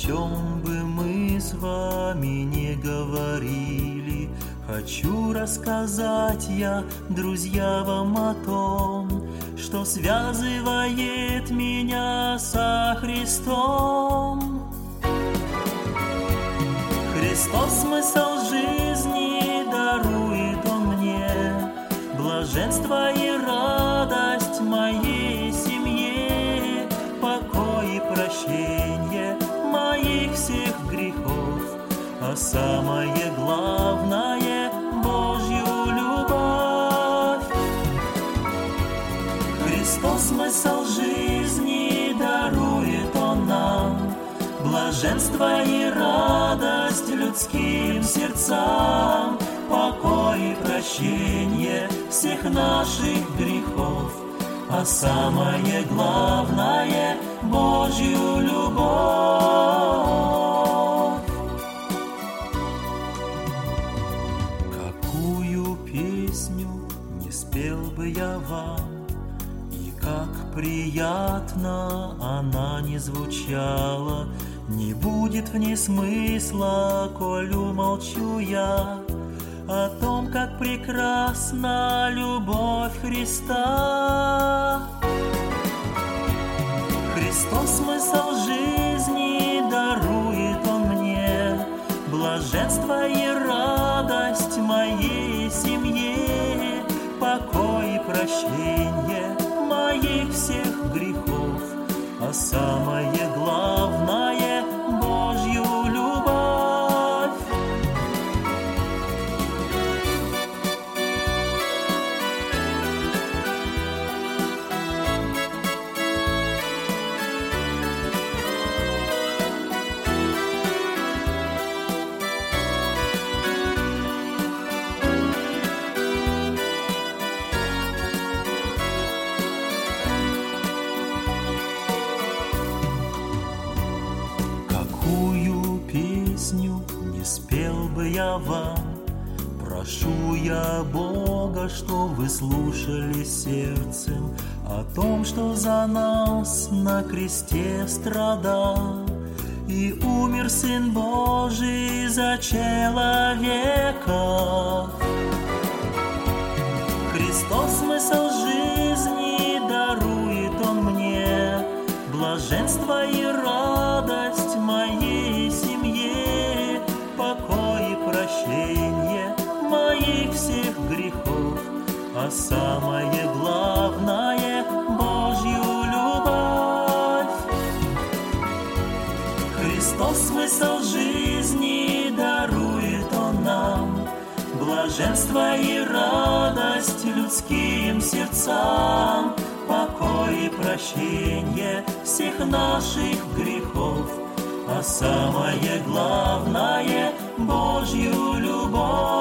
чем бы мы с вами не говорили, хочу рассказать я, друзья, вам о том, что связывает меня со Христом. Христос смысл жизни дарует Он мне, блаженство и радость моей семье, покой и прощение моих всех грехов, а самое главное — Божью любовь. Христос смысл жизни дарует Он нам, блаженство и радость людским сердцам, покой и прощение всех наших грехов, а самое главное — Божью любовь. Какую песню не спел бы я вам, и как приятно она не звучала, не будет в ней смысла, коль умолчу я о том, как прекрасна любовь Христа. Христос смысл жизни дарует Он мне, блаженство и радость моей семье, покой и прощение моих всех грехов, а самое главное — Божью любовь. Не спел бы я вам, прошу я Бога, что вы слушали сердцем о том, что за нас на кресте страдал и умер Сын Божий за человека. Христос смысл жизни дарует Он мне, блаженство и радость моей семье, покой и прощение моих всех грехов, а самое главное — Божью любовь. Христос смысл жизни дарует Он нам, блаженство и радость людским сердцам, покой и прощение всех наших грехов, а самое главное — Божью любовь.